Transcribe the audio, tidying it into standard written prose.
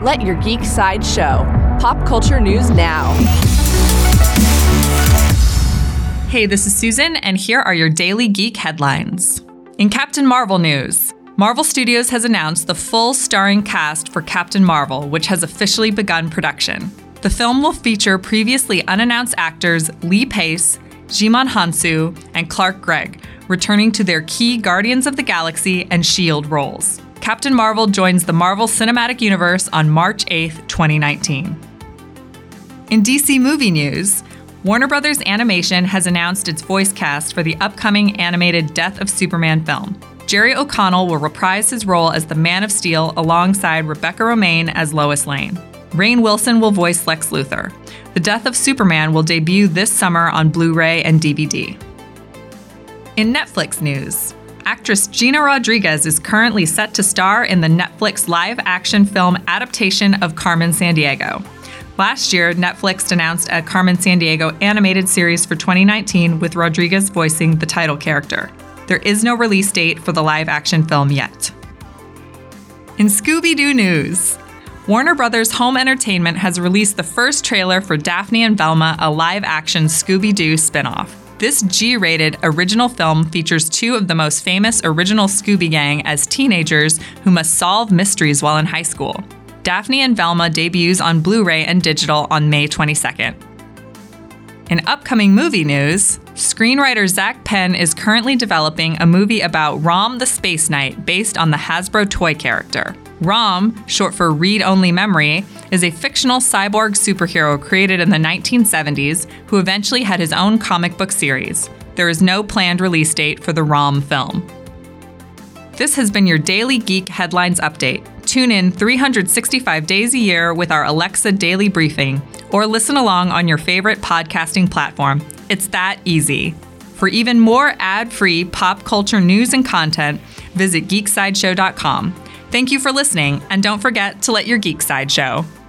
Let your geek side show. Pop culture news now. Hey, this is Susan, and here are your daily geek headlines. In Captain Marvel news, Marvel Studios has announced the full starring cast for Captain Marvel, which has officially begun production. The film will feature previously unannounced actors Lee Pace, Djimon Hounsou, and Clark Gregg, returning to their key Guardians of the Galaxy and S.H.I.E.L.D. roles. Captain Marvel joins the Marvel Cinematic Universe on March 8th, 2019. In DC movie news, Warner Bros. Animation has announced its voice cast for the upcoming animated Death of Superman film. Jerry O'Connell will reprise his role as the Man of Steel alongside Rebecca Romijn as Lois Lane. Rainn Wilson will voice Lex Luthor. The Death of Superman will debut this summer on Blu-ray and DVD. In Netflix news, actress Gina Rodriguez is currently set to star in the Netflix live-action film adaptation of Carmen Sandiego. Last year, Netflix announced a Carmen Sandiego animated series for 2019 with Rodriguez voicing the title character. There is no release date for the live-action film yet. In Scooby-Doo news, Warner Bros. Home Entertainment has released the first trailer for Daphne and Velma, a live-action Scooby-Doo spinoff. This G-rated original film features two of the most famous original Scooby Gang as teenagers who must solve mysteries while in high school. Daphne and Velma debuts on Blu-ray and digital on May 22nd. In upcoming movie news, screenwriter Zach Penn is currently developing a movie about Rom the Space Knight based on the Hasbro toy character. Rom, short for Read Only Memory, is a fictional cyborg superhero created in the 1970s who eventually had his own comic book series. There is no planned release date for the Rom film. This has been your Daily Geek Headlines Update. Tune in 365 days a year with our Alexa Daily Briefing, or listen along on your favorite podcasting platform. It's that easy. For even more ad-free pop culture news and content, visit geeksideshow.com. Thank you for listening, and don't forget to let your geek side show.